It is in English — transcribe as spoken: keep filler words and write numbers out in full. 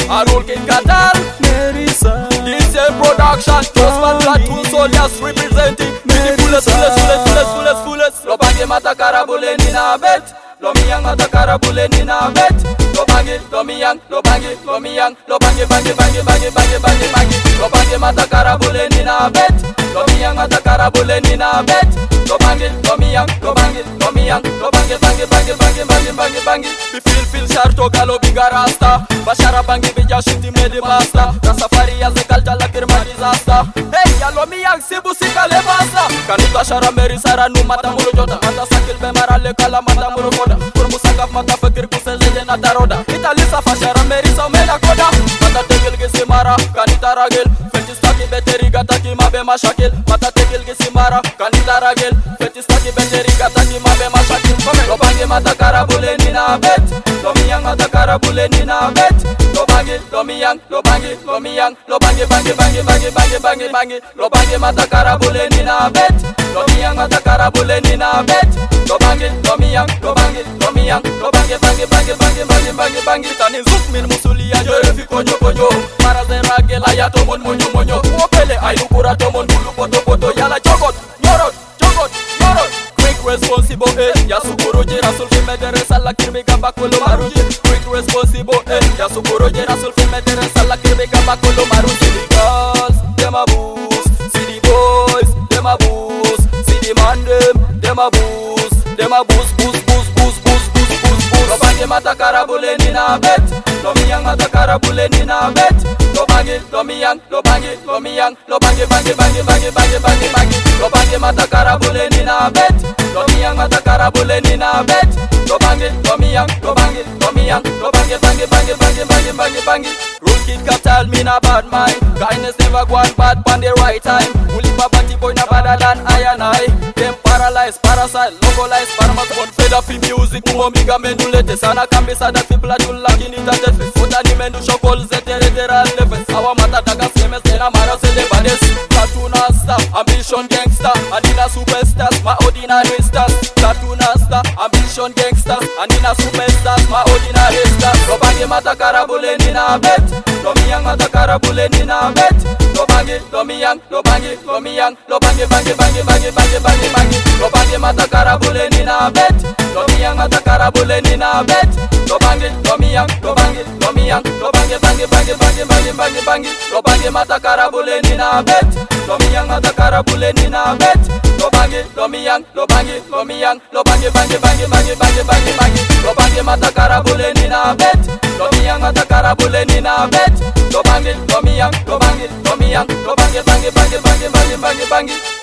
A roll King Cartel, Nerissa, D C Production, Just Man Platoon Soldiers representing. Mini fullest, fullest, fullest, fullest, fullest, fullest. Lo bangi mata karabule nina bet. Lo miyang mata karabule nina bet. Lo bangi, lo miyang, lo bangi, lo miyang, lo bangi, bangi, bangi, bangi, bangi, bangi, bangi. Lo bangi mata karabule nina bet. Lo miyang mata karabule nina bet. Lo bangi, lo miyang, lo bangi, lo miyang, lo bangi, bangi, bangi, bangi, bangi, bangi, bangi. Bi feel feel sharto galo biga rasta. Bashara bangi bija shinti medi basta. Safari ya zekal jala kirma disaster. Hey ya lo miyang sibu sikale basta. Kanita shara meri sara nu mata mulu jota. Mata sakil be marale kala mata mulu koda. Kurmu sakaf mata fakir kuseze na taroda. Ita lisa fashara meri sa meda koda. Mata tegil gisi mara kanita ragil. Fetistaki beteri gataki mabe mashakil. Mata tegil gisi mara kanita ragil. Fetistaki beteri gataki mabe mashakil. Lo bangi mata karabule nina bet. Lo miyang mata karabule nina bet. Lo bangi, lo miyang, lo bangi, lo miyang, lo bangi, bangi, bangi, bangi, bangi, bangi, bangi. Lo bangi mata karabule nina bet. Lo miyang mata karabule nina bet. Lo bangi, lo miyang, lo bangi, lo miyang, lo bangi, bangi, bangi, bangi, bangi, bangi, bangi. Tani zuk min musulia jore fi konyo konyo. Mara zera gela ya tomon monyo monyo. Opele ayu kura tomon bulu poto poto yala jogot, yorot, jogot, yorot. Quick responsible eh, ya sukuro jera sulfi medere sala kirbe gamba kolo maruji. Quick responsible eh, ya sukuro jera sulfi medere sala kirbe gamba kolo maruji. See the girls, them a boost. See the boys, them a boost. See the man them, them a boost. Them a boost, boost, boost, boost, boost, boost, boost, boost. Lo bangi mata karabule nina bet. Lo miyang mata karabule nina bet. Lo bangi, lo miyang, lo bangi, lo miyang, lo bangi, bangi, bangi, bangi, bangi, bangi, bangi. Lo bangi mata karabule nina bet. Lo miyang mata karabule nina bet. Lo bangi, lo miyang, lo bangi, lo miyang, lo bangi, bangi, bangi, bangi, bangi, bangi, bangi. Rule King Cartel me na bad mind. Kindness never go on bad pan the right time. Uli babati boy na better than I and I. Them paralyzed, parasite, localized, paramas born fed up in music. Mumo miga mendulete sana kambisa that people are doing like in it at the Oda ni mendu shokol zetere tera levels. Awa mata daga semes tena mara sele bades. Cartoon star, ambition gangster, Anina superstars, my ordinary stars. Cartoon star, ambition gangsters, Anina superstars, my ordinary stars. Lo bangi mata karabule nina bet. Lo miyang mata karabule nina bet. Lo bangi, lo miyang, lo bangi, lo miyang, lo bangi, bangi, bangi, bangi, bangi, bangi, bangi. Lo bangi mata karabule nina bet. Lo miyang mata karabule nina bet. Lo bangi, lo miyang, lo bangi, lo miyang, lo bangi, bangi, bangi, bangi, bangi, bangi, bangi. Lo bangi mata karabule nina bet. Lo miyang mata karabule nina bet. Lo bangi, lo miyang, lo bangi, lo miyang, lo bangi, bangi, bangi, bangi, bangi, bangi, bangi. Lo bangi mata karabule nina bet. Lo miyang mata karabule nina bet. Lo bangi, lo miyang, lo bangi, lo miyang, lo bangi, bangi, bangi, bangi, bangi, bangi, bangi.